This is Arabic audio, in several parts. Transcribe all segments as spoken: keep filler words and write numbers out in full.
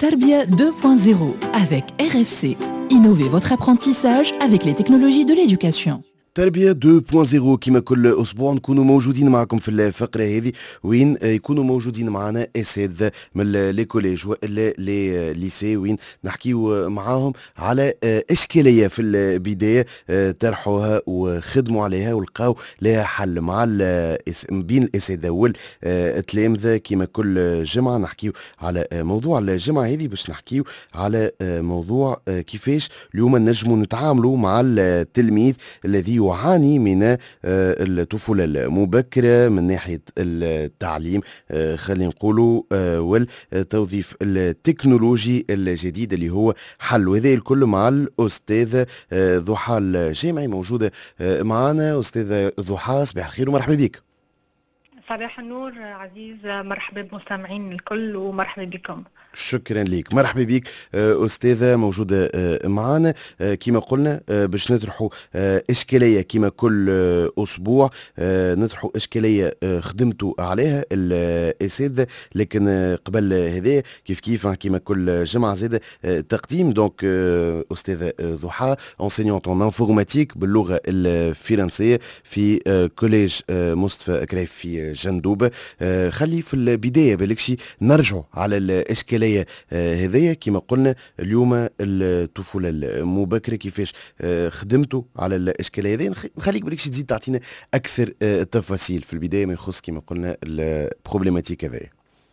Tarbia deux point zéro avec R F C. Innovez votre apprentissage avec les technologies de l'éducation. تربية deux point zéro كما كل أسبوع نكونوا موجودين معكم في الفقرة هذه وين يكونوا موجودين معنا أساتذة من لي كوليج ولا لي ليسي وين نحكيو معاهم على إشكالية في البداية طرحوها وخدموا عليها ولقاو لها حل مع بين الأساتذة والتلامذة. كما كل جمعة نحكيو على موضوع الجمعة هذه باش نحكيو على موضوع كيفاش اليوم نجموا نتعاملوا مع التلميذ الذي يعاني من الطفولة المبكرة من ناحية التعليم خلينا نقولوا والتوظيف التكنولوجي الجديد اللي هو حل. وهذا الكل مع الأستاذة ضحى الجامعي موجودة معنا. أستاذة ضحى صباح الخير ومرحبا بك. صباح النور عزيز، مرحبا بمستمعين الكل ومرحبا بكم. شكرا لك، مرحبا بك أستاذة موجودة معنا. كما قلنا باش نطرحوا إشكالية كما كل أسبوع، نطرحوا إشكالية خدمتوا عليها الأساتذة، لكن قبل هذا كيف كيف كما كل جمعة زادة تقديم. دونك أستاذة ضحى enseignante en informatique باللغة الفرنسية في كوليج مصطفى كريف في جندوبة. خلي في البداية بالكشي نرجعوا على الإشكالية هذية. كما قلنا اليوم الطفولة المبكرة كيفاش خدمتوا على الإشكالية هذية. نخليك بريكش تزيد تعطينا أكثر تفاصيل في البداية ما يخص كما قلنا البروبليماتيك هذية.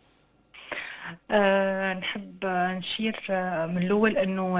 أه نحب نشير من الأول أنه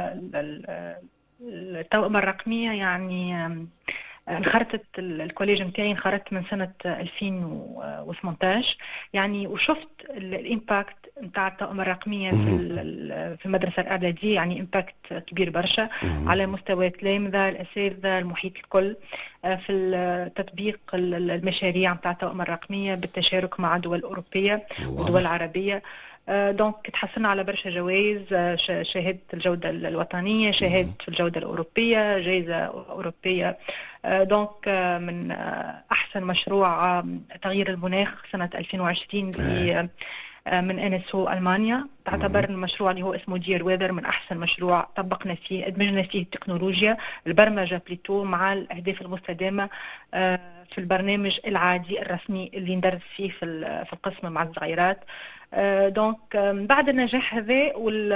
التوأمة الرقمية يعني انخرطت الكوليج نتاعي انخرطت من سنة ألفين وثمانية عشر يعني، وشفت الامباكت نتاع التوأمة الرقمية في في المدرسة الإعدادية، يعني امباكت كبير برشا على مستوى التلامذة الأساتذة المحيط الكل في تطبيق المشاريع نتاع التوأمة الرقمية بالتشارك مع دول أوروبية ودول عربية. دونك تحصلنا على برشا جوائز، شهادة الجودة الوطنية، شهادة الجودة الأوروبية، جائزة أوروبية. دونك من أحسن مشروع تغيير المناخ سنة ألفين وعشرين من إن إس أو ألمانيا، تعتبر المشروع اللي هو اسمه دير ويذر من أحسن مشروع طبقنا فيه أدمجنا فيه التكنولوجيا البرمجة بليتو مع الأهداف المستدامة في البرنامج العادي الرسمي اللي ندرس فيه في القسم مع الصغيرات. دونك بعد النجاح هذا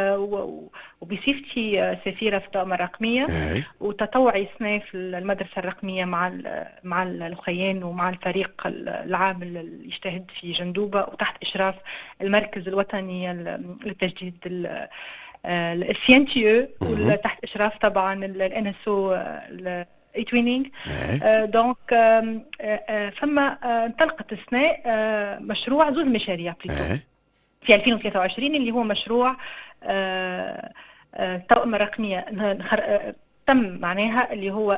وبصفتي سفيرة في التوأمة الرقمية وتطوعي سنة في المدرسة الرقمية مع مع الأخيان ومع الفريق العام اللي يجتهد في جندوبة وتحت إشراف المركز الوطني للتجديد السيانتيو وتحت إشراف طبعا ال إن إس أو اي توينينغ. دونك فما انطلقت السنة مشروع زوز مشاريع بليتو في ألفين وثلاثة وعشرين اللي هو مشروع التوأمة الرقمية تم معناها اللي هو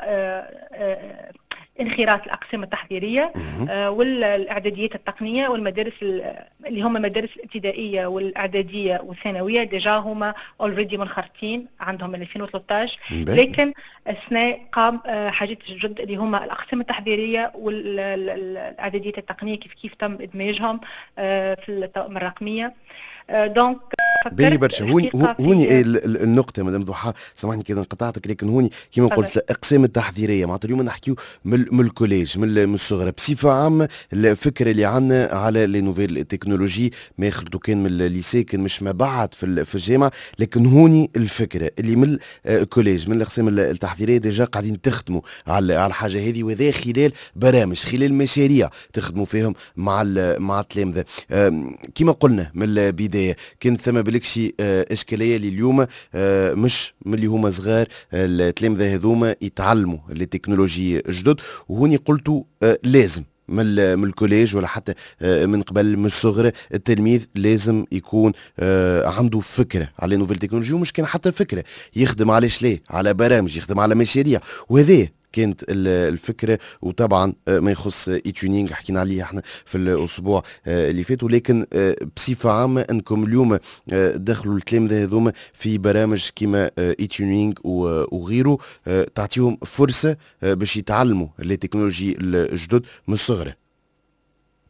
انخراط الأقسام التحضيرية والإعداديات التقنية والمدارس اللي هم المدارس الابتدائية والإعدادية والثانوية ديجا هما اوريدي منخرطين عندهم من ألفين وثلاثة عشر، لكن السنة قام حاجات جد اللي هما الأقسام التحضيرية والإعداديات التقنية كيف كيف تم إدماجهم في التوأمة الرقمية. دونك باهي برشا. هوني هوني النقطة مدام ضحى، سامحني كذا انقطعتك، لكن هوني كما قلت الأقسام التحضيرية معناتها اليوم نحكيو من الكوليج من الصغر بصفة عامة. الفكرة اللي عندنا على لي نوفيل تكنولوجي ما يخرجوا كان من الليسي كان مش ما بعد في في الجامعة، لكن هوني الفكرة اللي من الكوليج من الأقسام التحضيرية ديجا قاعدين تخدموا على على الحاجة هذه، وذا خلال برامج خلال مشاريع تخدموا فيهم مع مع التلامذة. كما قلنا من البداية كان ثم بالكشي إشكالية اللي اليوم مش من اللي هما صغار التلامذة هذوما يتعلموا التكنولوجيا جدد، وهوني قلتوا لازم من من الكوليج ولا حتى من قبل من الصغر التلميذ لازم يكون عنده فكرة على نوفيل تكنولوجي، ومش كان حتى فكرة يخدم على ليه على برامج يخدم على مشاريع. وهذا كانت الفكرة. وطبعا ما يخص اي تيونينغ حكينا عليه احنا في الاسبوع اللي فات، ولكن بصفة عامة انكم اليوم دخلوا التلامذة هذوما في برامج كما اي تيونينغ وغيره تعطيهم فرصة باش يتعلموا التكنولوجي الجدد من الصغر.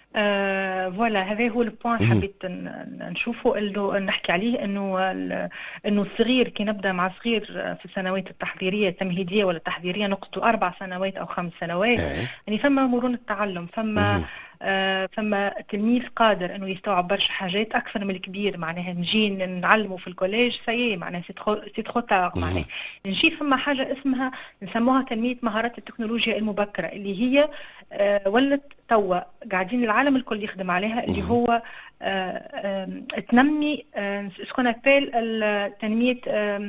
آه فوالا هذا هو البوان حبيت نشوفه انه نحكي عليه، انه انه الصغير كي نبدا مع صغير في السنوات التحضيريه التمهيديه ولا التحضيريه نقصد اربع سنوات او خمس سنوات يعني فما مرونه التعلم، فما آه فما تلميذ قادر انه يستوعب برشا حاجات اكثر من الكبير. معناها نجي نعلمه في الكوليج سي معناها سي تخو تاغ، معناها نجي فما حاجه اسمها نسموها تنميه مهارات التكنولوجيا المبكره اللي هي آه ولت توا قاعدين العالم الكل يخدم عليها، اللي هو آه آه تنمي سكون ابيل تنميه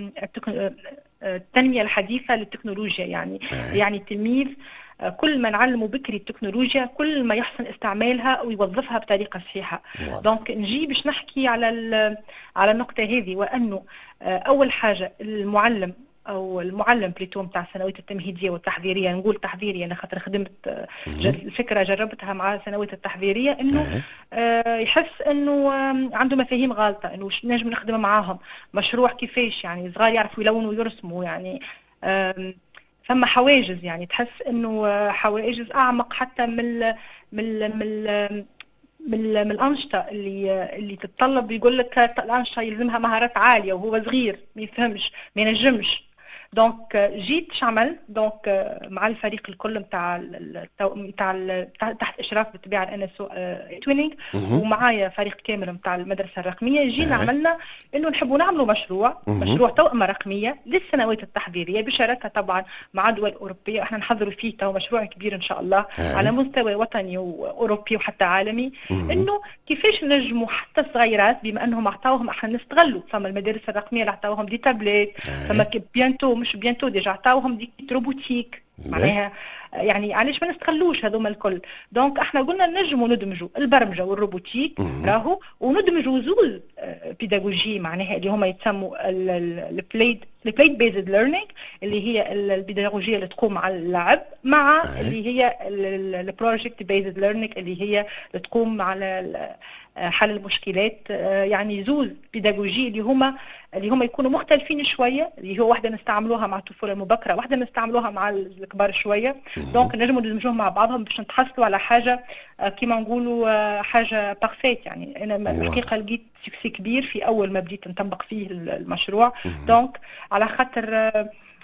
التنميه الحديثه للتكنولوجيا. يعني يعني التلميذ كل ما نعلمه بكري التكنولوجيا كل ما يحسن استعمالها ويوظفها بطريقه صحيحه. دونك نجي باش نحكي على على النقطه هذه، وانه اول حاجه المعلم او المعلم بليتو نتاع السنوات التمهيديه والتحضيريه، نقول تحضيريه انا خاطر خدمت الفكره جربتها مع السنوات التحضيريه، انه يحس انه عنده مفاهيم غلطه، انه نجم نخدم معاهم مشروع كيفاش يعني صغار يعرفوا يلونوا ويرسموا، يعني ثم حواجز، يعني تحس انه حواجز اعمق حتى من من من من, من الانشطه اللي اللي تتطلب. يقول لك الانشطه يلزمها مهارات عاليه وهو صغير ما يفهمش ما ينجمش. دونك جيت شعمل دونك مع الفريق الكل نتاع نتاع تحت اشراف بالطبيعه الان اس او توينينغ، ومعايا فريق كامل نتاع المدرسه الرقميه. جينا عملنا انه نحبوا نعملوا مشروع مشروع توأمه رقميه للسنوات التحضيريه بشراكه طبعا مع دول اوروبيه. احنا نحضروا فيه تو مشروع كبير ان شاء الله على مستوى وطني واوروبي وحتى عالمي، انه كيفاش نجموا حتى الصغيرات بما انهم اعطاوهم احنا نستغلوا. فما المدارس الرقميه اللي اعطاوهم دي تابلت، فما بيانتو مش بيانتو ديجا عطاوهم دي روبوتيك، معناها يعني علاش ما نستغلوش هذوما الكل. دونك احنا قلنا نجموا ندمجوا البرمجه والروبوتيك راهو، وندمجوا زوز بيداغوجي معناها اللي هما يتسموا البلايد البلايد بيزد ليرنينج اللي هي البيداغوجيه اللي تقوم على اللعب، مع اللي هي البروجكت بيزد ليرنينج اللي هي اللي تقوم على حل المشكلات. يعني زوز بيداغوجي اللي هما اللي هما يكونوا مختلفين شويه، اللي هو واحده نستعملوها مع الطفوله المبكره، واحده نستعملوها مع الكبار شويه. دونك نجموا ندمجوهم مع بعضهم باش نتحصلوا على حاجه كيما نقولوا حاجه بارفيت. يعني انا الحقيقه لقيت سكسي كبير في اول ما بديت نطبق فيه المشروع. دونك على خاطر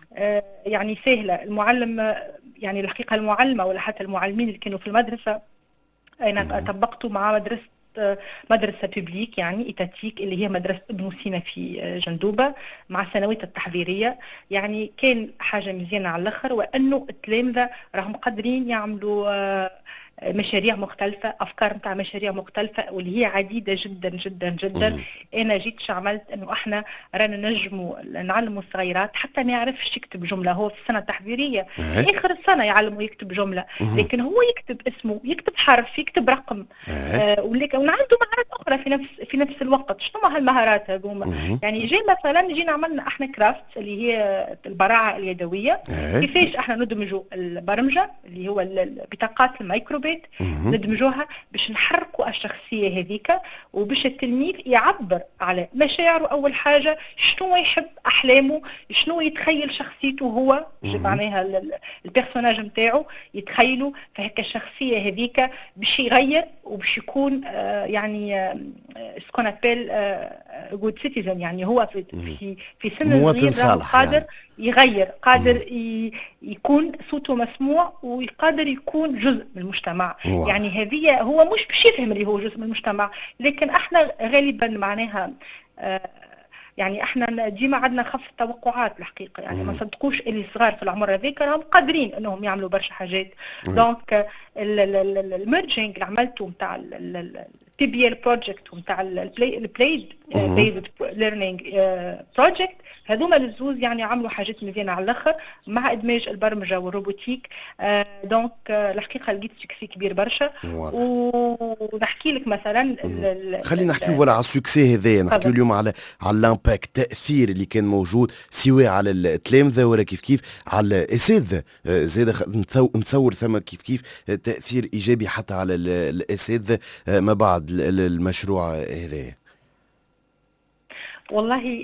يعني سهله المعلم، يعني الحقيقه المعلمه ولا حتى المعلمين اللي كانوا في المدرسه انا طبقته مع مدرسه مدرسة بيبليك يعني إيتاتيك اللي هي مدرسة ابن سينا في جندوبة مع السنوات التحضيرية. يعني كان حاجة مزيانة على الآخر، وأنه التلامذة راهم قادرين يعملوا مشاريع مختلفة، أفكار نتاع مشاريع مختلفة واللي هي عديدة جدا جدا جدا. مم. أنا جيت شعملت أنه إحنا رانا نجموا نعلموا الصغيرات حتى ما يعرفش يكتب جملة، هو في السنة التحضيرية آخر السنة يعلموا يكتب جملة، مم. لكن هو يكتب اسمه، يكتب حرف، يكتب رقم، آه ولكن عنده مهارات أخرى في نفس في نفس الوقت. شنو هالمهارات هذوما؟ يعني جي مثلا جينا عملنا إحنا كرافت اللي هي البراعة اليدوية، مم. كيفاش إحنا ندمجوا البرمجة اللي هو بطاقات الميكروبيت ندمجوها باش نحركوا الشخصيه هذيك، وباش التلميذ يعبر على مشاعره. اول حاجه شنو يحب، احلامه، شنو يتخيل شخصيته هو، معناها البيرسوناج نتاعو يتخيلوا فهيك الشخصيه هذيك باش يغير وباش يكون آه يعني سكون ابيل جود سيتيزن. يعني هو في في في سن صغير قادر يعني يغير، قادر يكون صوته مسموع ويقدر يكون جزء من المجتمع. واو. يعني هذه هو مش باش يفهم اللي هو جزء من المجتمع، لكن احنا غالبا معناها آه يعني احنا ديما عندنا خف التوقعات الحقيقه. يعني ما صدقوش اللي صغار في العمر هذيك راهم قادرين انهم يعملوا برشا حاجات. دونك الميرجينج اللي عملته نتاع البي بي ال بروجكت ونتاع البلايد بيزد ليرنينج بروجكت، هذوما الزوز يعني عملوا حاجات مزيانه على الاخر مع ادماج البرمجه والروبوتيك. آه دونك آه الحقيقه لقيت سكسي كبير برشا. ونحكي لك مثلا خلينا نحكي فوالا على السكسي هذايا، نحكي اليوم على على الامباكت، التاثير اللي كان موجود سواء على التلامذه ولا كيف كيف على الاساتذه. آه زاد نتصور ثم كيف كيف تاثير ايجابي حتى على الاساتذه آه ما بعد المشروع هذايا. والله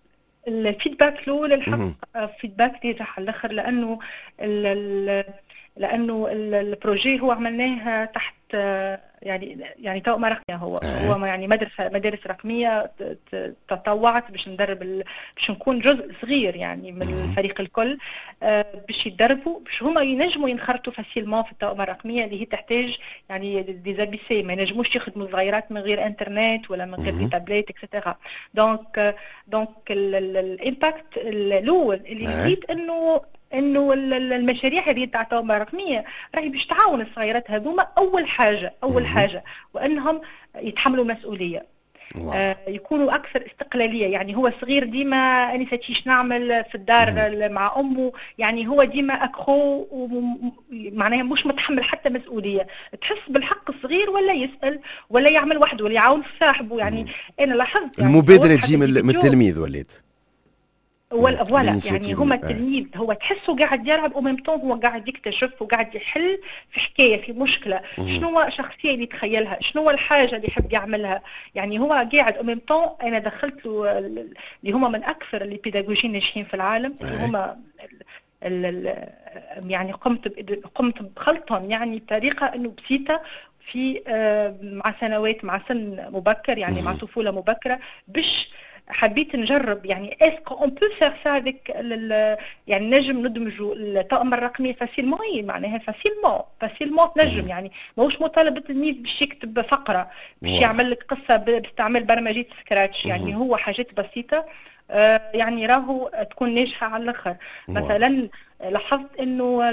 الفيدباك الاول الحق فيدباك ناجح على الاخر، لانه لانه البروجي هو عملناه تحت يعني يعني تو رقميه، هو هو يعني مدرسه مدارس رقميه تطوعت باش ندرب ال... باش نكون جزء صغير يعني من الفريق الكل باش يتدربوا باش هما ينجموا ينخرطوا فاسيلمون في التوأمه الرقميه اللي هي تحتاج يعني ديزابيسي، ما ينجموش يخدموا صغيرات من غير انترنت ولا من غير دي تابليت اكسترا. دونك دونك الامباكت الاول اللي لقيت انه انه المشاريع هذه تاع التوأمه الرقميه راهي باش تعاون الصغيرات هذوما اول حاجه اول حاجه وانهم يتحملوا مسؤوليه، آه يكونوا اكثر استقلاليه. يعني هو صغير ديما اني فتيش نعمل في الدار مع امه، يعني هو ديما اكخو معناها مش متحمل حتى مسؤوليه. تحس بالحق الصغير ولا يسال ولا يعمل وحده ولا يعاون صاحبه. يعني انا لاحظت يعني المبادره تجي من التلميذ وليت ولا فوالا يعني هما التلميذ هو تحسه قاعد يلعب وميم طون هو قاعد يكتشف وقاعد يحل في حكايه في مشكله. شنو هو الشخصيه اللي يتخيلها، شنو هو الحاجه اللي يحب يعملها. يعني هو قاعد وميم طون انا دخلت له اللي هما من اكثر اللي بيداغوجيين ناجحين في العالم اللي هما ال ال يعني قمت قمت بخلطهم يعني بطريقه انه بسيطه في مع سنوات مع سن مبكر يعني مع طفوله مبكره باش حبيت نجرب يعني اسكو اون بو فير سا افيك يعني نجم ندمجوا الطاقم الرقمي فاسيلمون. معناها فاسيلمون فاسيلمون تنجم يعني ماهوش مطالب التلميذ باش يكتب فقره باش يعمل لك قصه باستعمال برمجيه سكراتش. يعني هو حاجات بسيطه آه يعني راهو تكون ناجحه على الاخر. مثلا لاحظت انه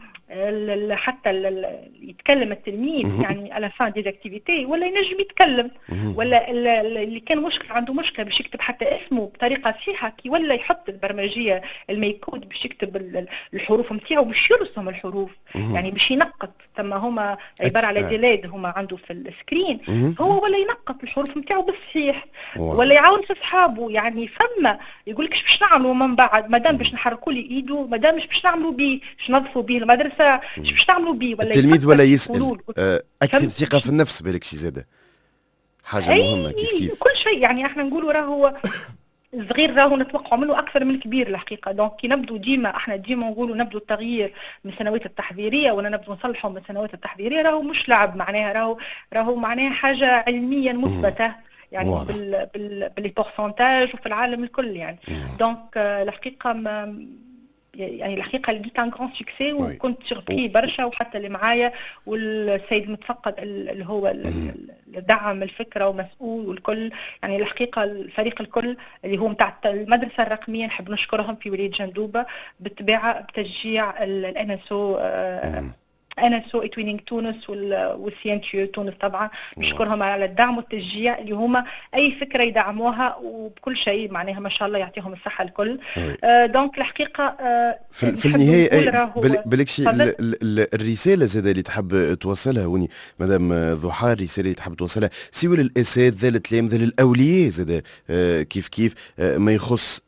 حتى يتكلم التلميذ يعني على فان دي اكتيفيتي ولا ينجم يتكلم، ولا اللي كان مشكل عنده مشكله باش يكتب حتى اسمه بطريقه صحيحه كي ولا يحط البرمجيه الميكود باش يكتب الحروف نتاعو باش يرسم الحروف يعني باش ينقط. ثم هما عباره على ديلاد هما عنده في السكرين هو ولا ينقط الحروف نتاعو بالصحيح ولا يعاون في اصحابه. يعني فما يقول لك باش نعملوا من بعد مادام باش نحركوا لي ايده مادام باش نعملوا بيه باش نظفوا به المدرسه مش باش تعملوا بيه ولا التلميذ ولا يسأل آه اكثر ثقه في النفس بالك شي زاده حاجه مهمه كيف كيف كل شيء. يعني احنا نقولوا راهو الصغير راهو نتوقعوا منه اكثر من الكبير الحقيقه. دونك كي نبدو ديما احنا ديما نقولوا نبدو التغيير من السنوات التحضيريه ولا نبدو نصلحوا من السنوات التحضيريه راهو مش لعب. معناها راهو راهو معناها حاجه علميا مثبته يعني واضح. بال بال بالبورسنتاج وفي العالم الكل يعني. دونك الحقيقه ما يعني الحقيقه لقيت ان غران سوكسي وكنت شغفي برشا وحتى اللي معايا والسيد المتفقد اللي هو اللي دعم الفكره ومسؤول والكل. يعني الحقيقه الفريق الكل اللي هو نتاع المدرسه الرقميه نحب نشكرهم في ولايه جندوبه بالطبيعه بتشجيع الان اس او انا سو توينينغ تونس والسي ان تي تونس طبعا نشكرهم على الدعم والتشجيع اللي هما اي فكره يدعموها وبكل شيء. معناها ما شاء الله يعطيهم الصحه الكل. آه دونك الحقيقه آه في, في النهايه بالكشي الرساله زاد اللي تحب توصلها وني مدام ضحى الرساله اللي تحب توصلها سوى للاساتذه للتلامذه للاولياء زاد آه كيف كيف آه ما يخص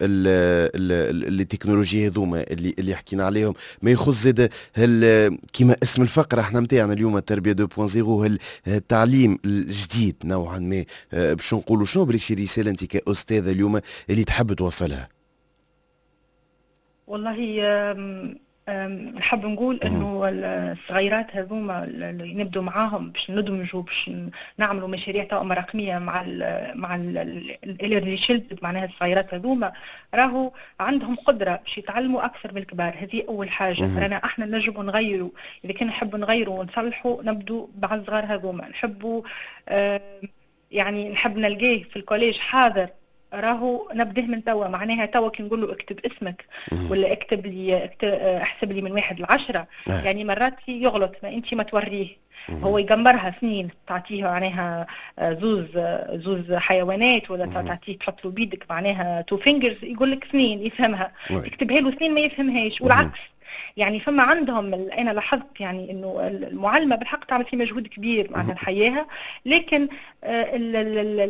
التكنولوجيا هذوما اللي اللي حكينا عليهم ما يخص زاد هل كيما اسم الفقرة احنا متاعنا اليوم التربية اثنين صفر التعليم الجديد نوعا ما باش نقولوا شنو بريك شي رسالة انت كأستاذة اليوم اللي تحب توصلها؟ والله نحب نقول انه الصغيرات هذوما اللي نبدو معاهم باش ندمجوا باش نعملوا مشاريع توأمة رقميه مع ال مع الاليرلي شيلد معناها الصغيرات هذوما راهو عندهم قدره باش يتعلموا اكثر من الكبار. هذه اول حاجه. رانا احنا نجموا نغيروا اذا كان نحبوا نغيروا ونصلحوا نبدو مع الصغار هذوما. نحبوا يعني نحب نلقاه في الكوليج حاضر راهو نبدأ من توا. معناها توا كي نقول له اكتب اسمك ولا اكتب لي احسب لي من واحد لعشرة يعني مرات يغلط ما انت ما توريه هو يقمرها سنين تعطيه معناها زوز زوز حيوانات ولا تعطيه تحط له بيدك معناها تو فينجرز يقول لك سنين يفهمها تكتبها له سنين ما يفهمهاش والعكس. يعني فما عندهم انا لاحظت يعني انه المعلمه بالحق تعمل في مجهود كبير معناها نحياها لكن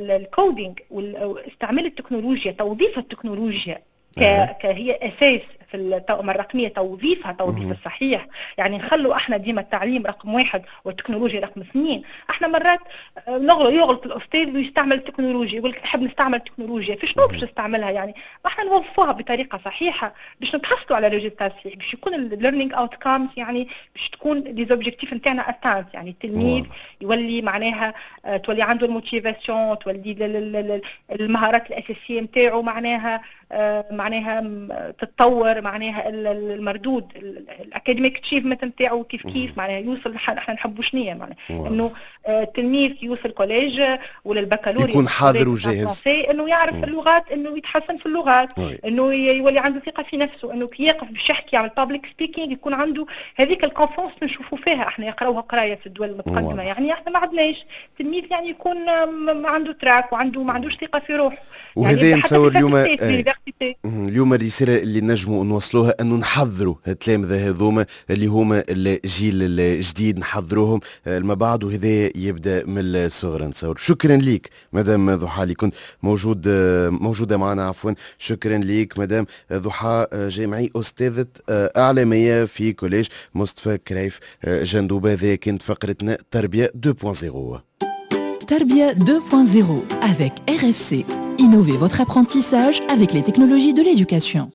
الكودينج واستعمال التكنولوجيا توظيف التكنولوجيا كهي اساس في التوأمة الرقمية توظيفها توظيف الصحيح. يعني نخلوا احنا ديما التعليم رقم واحد والتكنولوجيا رقم اثنين. احنا مرات نغلط يغلط الاستاذ ويستعمل التكنولوجيا، يقول لك نحب نستعمل التكنولوجيا، في شنو باش نستعملها يعني؟ احنا نوظفوها بطريقه صحيحه باش نتحصلوا على ريزلتا صحيح، باش يكون الليرنينغ اوت كامز يعني باش تكون لي زوبجيكتيف نتاعنا اتانت، يعني التلميذ يولي معناها اه تولي عنده الموتيفاسيون، تولي المهارات الاساسيه نتاعو معناها اه معناها تتطور، معناها المردود الاكاديميك اتشيفمنت نتاعو كيف كيف معناها يوصل. احنا نحبوا شنية معناها انه التلميذ يوصل كوليج ولا البكالوريا يكون حاضر وجاهز، انه يعرف مم. اللغات، انه يتحسن في اللغات، مم. انه يولي عنده ثقه في نفسه، انه كي يقف باش يحكي يعمل بابليك سبيكينغ يكون عنده هذيك الكونفونس نشوفوا فيها. احنا يقراوها قرايه في الدول المتقدمه مم. يعني احنا ما عندناش تلميذ يعني يكون ما عنده تراك وعنده ما عندوش ثقه في روحه. وهذا يعني نتصور اليوم آه. اليوم الرساله اللي نجموا نوصلوها انه نحضروا التلامذه هذوما اللي هما الجيل الجديد، نحضروهم ما بعد، وهذا يبدا من الصغر نتصور. شكرا ليك مدام ضحى اللي كنت موجود موجوده معنا، عفوا. شكرا ليك مدام ضحى جامعي، استاذه اعلاميه في كوليج مصطفى كرايف جندوبه. هذه كانت فقرتنا تربيه deux point zéro. Tarbia deux point zéro avec R F C. Innovez votre apprentissage avec les technologies de l'éducation.